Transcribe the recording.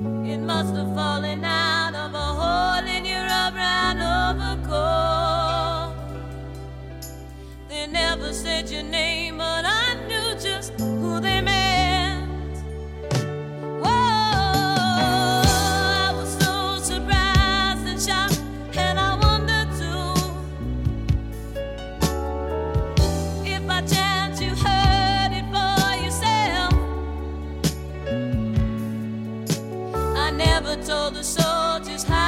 It must have fallen out of a hole in your brown overcoat. They never said your name, but I knew just who they meant. Whoa, I was so surprised and shocked, and I wondered too if by chance you heard it for yourself. I never told the soldiers how